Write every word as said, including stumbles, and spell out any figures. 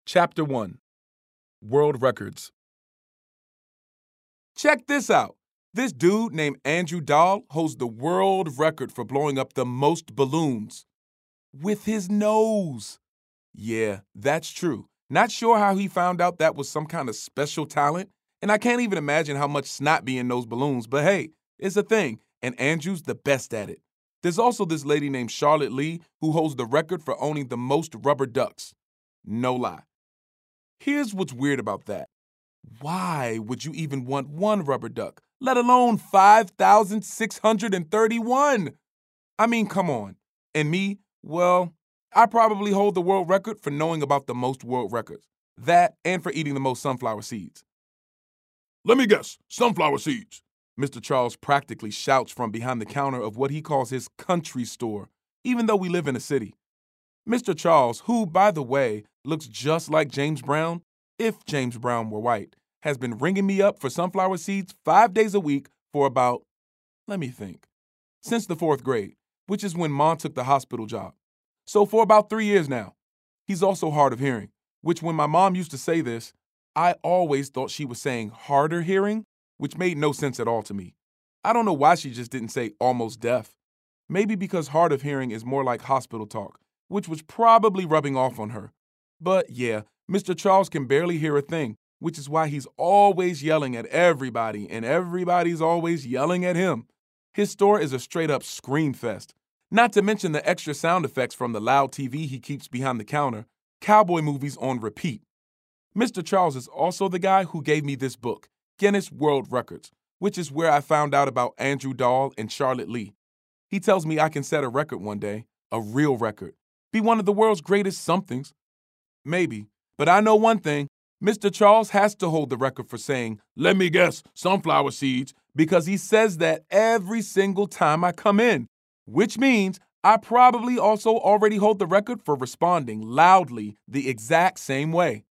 Chapter one. World Records. Check this out. This dude named Andrew Dahl holds the world record for blowing up the most balloons. With his nose. Yeah, that's true. Not sure how he found out that was some kind of special talent, and I can't even imagine how much snot be in those balloons, but hey, it's a thing, and Andrew's the best at it. There's also this lady named Charlotte Lee who holds the record for owning the most rubber ducks. No lie. Here's what's weird about that. Why would you even want one rubber duck, let alone five thousand six hundred thirty-one? I mean, come on. And me, well, I probably hold the world record for knowing about the most world records. That and for eating the most sunflower seeds. Let me guess, sunflower seeds. Mister Charles practically shouts from behind the counter of what he calls his country store, even though we live in a city. Mister Charles, who, by the way, looks just like James Brown, if James Brown were white, has been ringing me up for sunflower seeds five days a week for about, let me think, since the fourth grade, which is when Mom took the hospital job. So for about three years now. He's also hard of hearing, which when my mom used to say this, I always thought she was saying harder hearing, which made no sense at all to me. I don't know why she just didn't say almost deaf. Maybe because hard of hearing is more like hospital talk, which was probably rubbing off on her. But yeah, Mister Charles can barely hear a thing, which is why he's always yelling at everybody, and everybody's always yelling at him. His store is a straight-up scream fest. Not to mention the extra sound effects from the loud T V he keeps behind the counter, cowboy movies on repeat. Mister Charles is also the guy who gave me this book, Guinness World Records, which is where I found out about Andrew Dahl and Charlotte Lee. He tells me I can set a record one day, a real record, be one of the world's greatest somethings. Maybe, but I know one thing. Mister Charles has to hold the record for saying, let me guess, sunflower seeds, because he says that every single time I come in, which means I probably also already hold the record for responding loudly the exact same way.